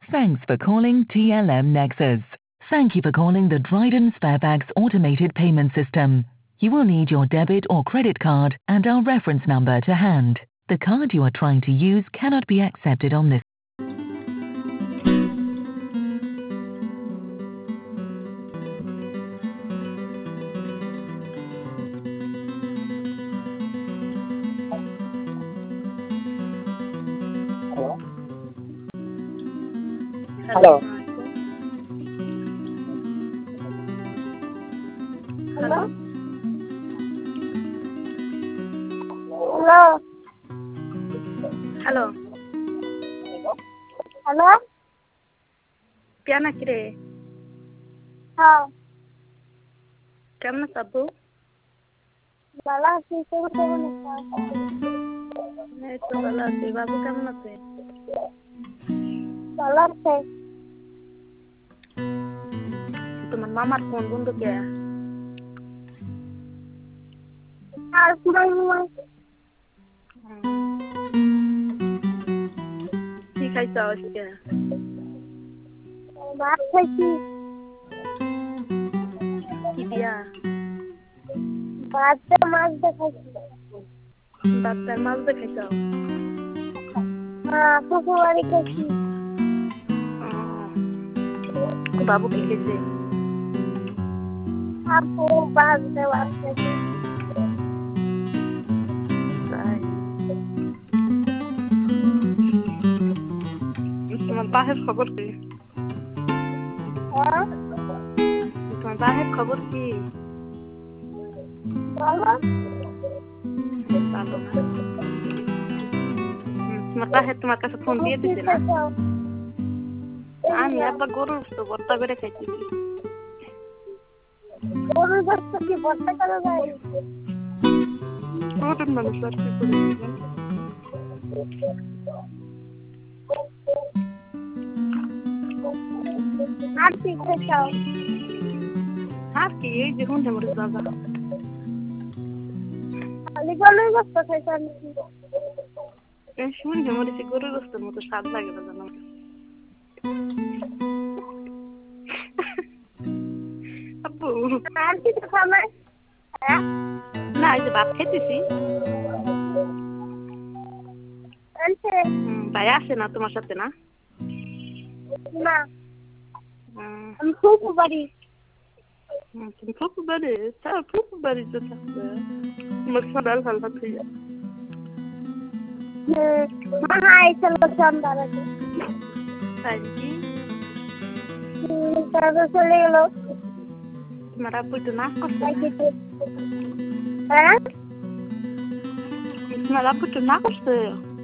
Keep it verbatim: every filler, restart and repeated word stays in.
Thanks for calling T L M Nexus. Thank you for calling the Dryden Sparebags automated payment system. You will need your debit or credit card and our reference number to hand. The card you are trying to use cannot be accepted on this. Hello. Hello. Hello. Hello. Hello. Piana kire. हाँ কেমন আছো আব্বু? ভালো আছি তুমি কেমন আছো এই তো ভালো আছি। বাবু কেমন আছে? ভালো আছে তোমার মামার ফোন বন্ধ কে? আর পুরাই কি খাইছো আজকে? ভাত খাইছি কি দিয়া? ভাত মাছ দেখাইছি ভাত আর মাছ দিয়ে খাইছো? হ্যাঁ পুকুর বাড়ি খাইছি বাবু কি খেয়েছে? আপু ভাত দিয়ে ভাত খাইছি তাই। তোমার বাহের খবর কি? হ্যাঁ তোমার বাহের খবর কি? ভালো ভালো না। তোমার বাহে তোমার কাছে ফোন দিয়ে দিছে না? আমি একবার গরুর তো ভর্তা করে খাইতেছি। গরুর গোশত কি ভর্তা করা যায়? গরুর মাংস আর কি করে দিবেন? আর কি খাইছাও? আর কি এই যে হুন্ডে মরিচ বাবা। খালি গরুর গোশত খাইছো নাকি? এই হুন্ডে মরিচ গরুর গোশতের মতো স্বাদ লাগে না জানো? আব্বু আর কিছু খাবে? হ্যাঁ না এই যে ভাত খাইতেছি। আনছে ভাই আসে না তোমার সাথে না? না আমি ফুপু বাড়ি তুমি ফুপু বাড়ি? তা ফুপু বাড়িতে থাকবে তোমার সকাল হালকা থেকে। মামা আইছিল সন্ধ্যার আগে তাই কি? তারপর চলে গেল তোমার আব্বু একটু নাক করছে? হ্যাঁ তোমার আব্বু একটু নাক করছে?